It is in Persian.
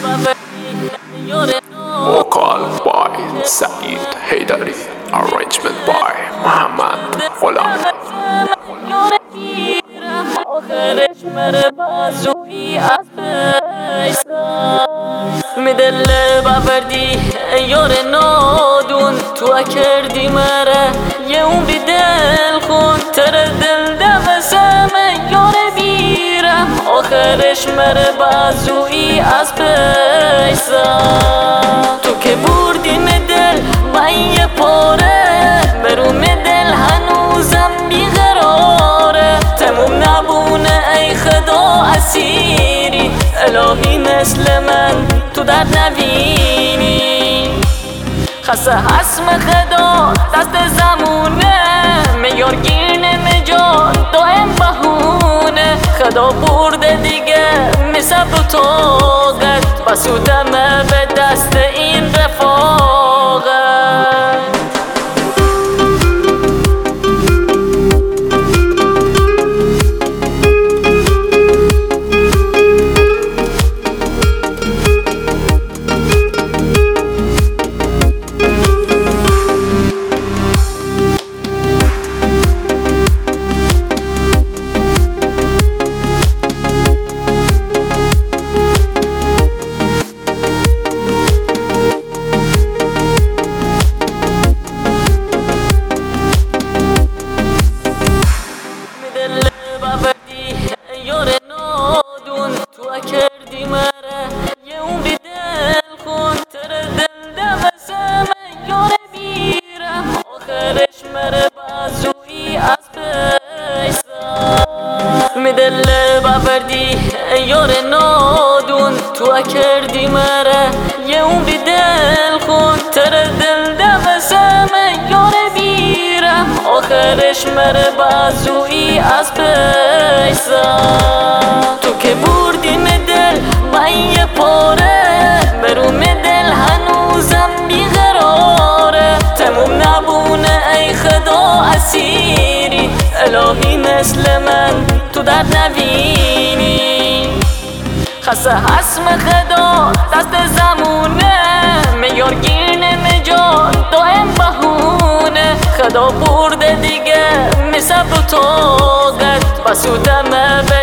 Vocal by Saeed Haydari, arrangement by Muhammad Ghulam. آخرش مره بازوی از میدل باوردی یار نادون تو کردی مره یه عمری دل خون تر دل دوسم یار بیرم آخرش مره بازوی از پیسا تو که بردی مدل با یه پاره برو مدل هنوزم بیقراره تموم نبونه ای خدا اسیری الهی مثل من تو در نبینی خسته هست خدا دست زمونه میار گیر نمیجا دائم بهونه خدا برده دیگه میسب و طاقت بسودم به دست این رفاقت یار نادون تو کردی مره یه عمری دل خون تر دل دوسم یار بیرم آخرش مره بازوی از پیسا میدل باوردی یار نادون تو کردی مره یه عمری دل خون تر دل دوسم یار بیرم آخرش مره بازوی از پیسا تو که بردی مدل با یه پاره برو مدل هنوزم بیقراره تموم نبونه ای خدا اسیری الهی مثل من تو در نبینی خسته هست خدا دست زمونه میار گیر نمیجا دائم بهونه خدا برده دیگه میسب و طاقت بسودم